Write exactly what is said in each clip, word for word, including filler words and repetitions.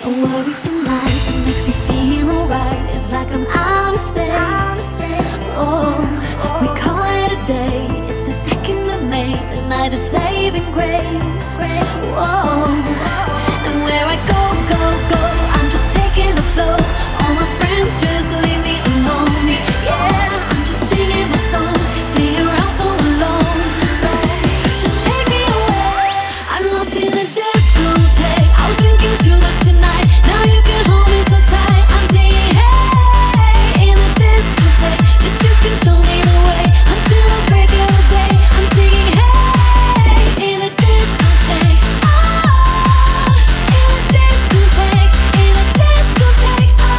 A worry tonight that makes me feel alright. It's like I'm out of space. Oh, we call it a day. It's the second of May, the night of saving grace. Whoa, and where I go, go, go, I'm just taking the flow. All my friends just leave me alone. Yeah, I'm just singing my song. Stay around so alone. Just take me away. I'm lost in a discotheque. I was drinking too much tonight. Now you can hold me so tight. I'm singing hey in the discotheque. Just you can show me the way until the break of the day. I'm singing hey in the discotheque. Oh, in the discotheque, in the discotheque. Oh,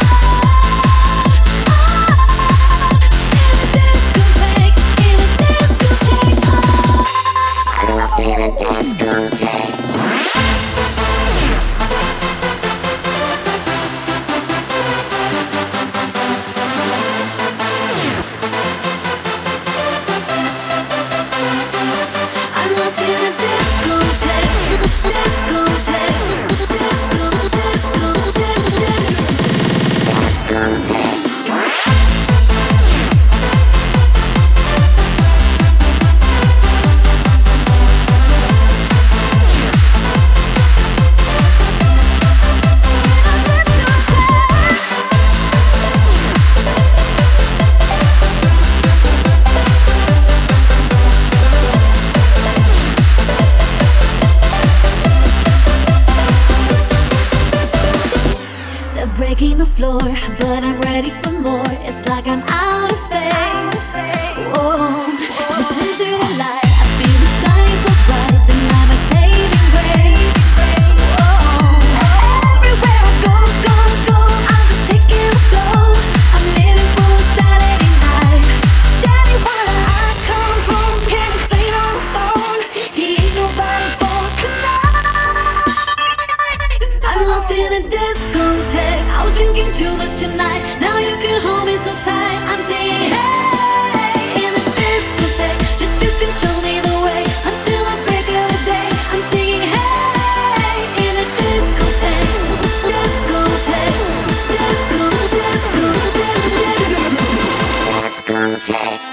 oh, in the discotheque, in the discotheque. Oh, I'm lost in a discotheque. I'm lost in a discotheque, discotheque, disco, disco, discotheque. They're breaking the floor, but I'm ready for more. It's like I'm out of space. Whoa, just into the light. I feel it shining so bright. The night of saving grace. Whoa, everywhere I go, go, go, I'm just taking the flow. I'm living for a Saturday night. Daddy, wanna I come home? Can we play on the phone? He ain't nobody for tonight. I'm lost in a discotheque. I was drinking too much tonight. Now you can hold me so tight. I'm singing hey in the discotheque. Just you can show me the way until the break of the day. I'm singing hey in the discotheque, discotheque, disco, disco, disco, discotheque.